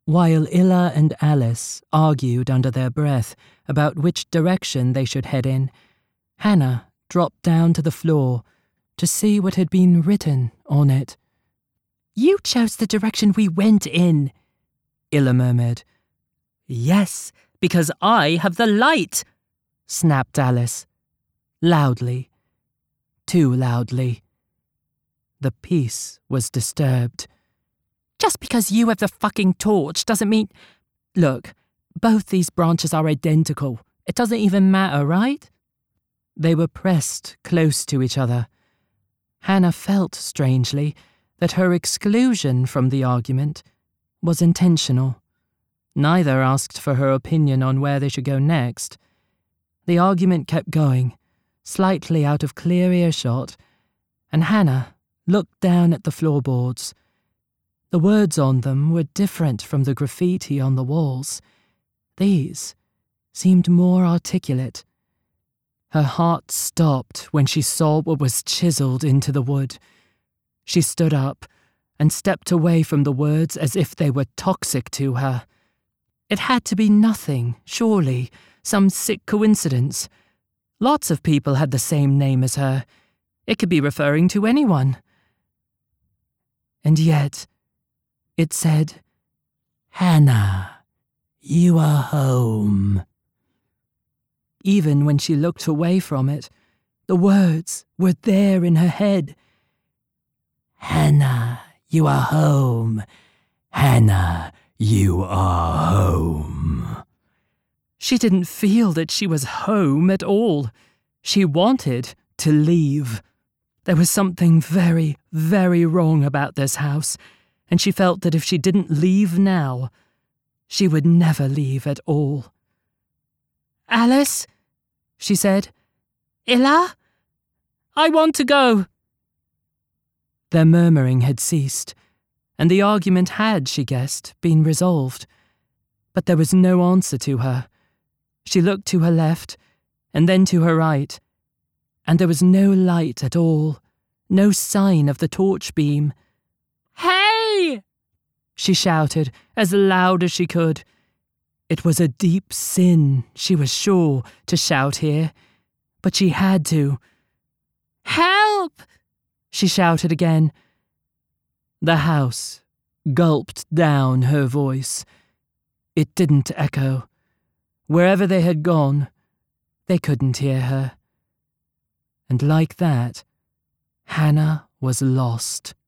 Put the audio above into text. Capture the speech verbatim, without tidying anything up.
While Illa and Alice argued under their breath about which direction they should head in, Hannah dropped down to the floor to see what had been written on it. "You chose the direction we went in," Illa murmured. "Yes, because I have the light," snapped Alice. Loudly. Too loudly. The peace was disturbed. "Just because you have the fucking torch doesn't mean—" "Look, both these branches are identical. It doesn't even matter, right?" They were pressed close to each other. Hannah felt, strangely, that her exclusion from the argument was intentional. Neither asked for her opinion on where they should go next. The argument kept going, slightly out of clear earshot, and Hannah looked down at the floorboards. The words on them were different from the graffiti on the walls. These seemed more articulate. Her heart stopped when she saw what was chiseled into the wood. She stood up and stepped away from the words as if they were toxic to her. It had to be nothing, surely, some sick coincidence. Lots of people had the same name as her. It could be referring to anyone. And yet, it said, "Hannah, you are home." Even when she looked away from it, the words were there in her head. "Hannah, you are home. Hannah, you are home." She didn't feel that she was home at all. She wanted to leave. There was something very, very wrong about this house, and she felt that if she didn't leave now, she would never leave at all. "Alice," she said. "Illa, I want to go." Their murmuring had ceased, and the argument had, she guessed, been resolved. But there was no answer to her. She looked to her left, and then to her right, and there was no light at all, no sign of the torch beam. "Hey!" she shouted, as loud as she could. It was a deep sin, she was sure, to shout here, but she had to. "Help!" she shouted again. The house gulped down her voice. It didn't echo. Wherever they had gone, they couldn't hear her. And like that, Hannah was lost.